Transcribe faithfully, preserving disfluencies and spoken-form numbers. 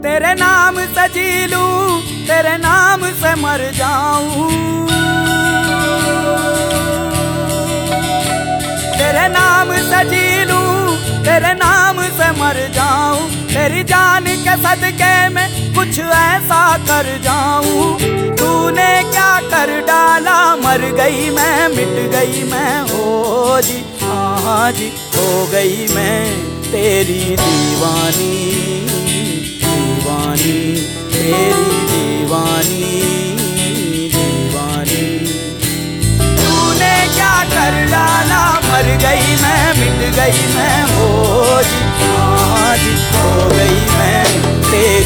तेरे नाम से जी लूं, तेरे नाम से मर जाऊं, तेरे नाम से जी लूं, तेरे नाम से मर जाऊं, तेरी जान के सदके में कुछ ऐसा कर जाऊं। तूने क्या कर डाला, मर गई मैं, मिट गई मैं, हो जी हाँ जी हो गई मैं तेरी दीवानी, दीवानी तेरी दीवानी, दीवानी। तूने क्या कर डाला, मर गई मैं, मिट गई मैं, हो जी हाँ जी हो गई मैं तेरी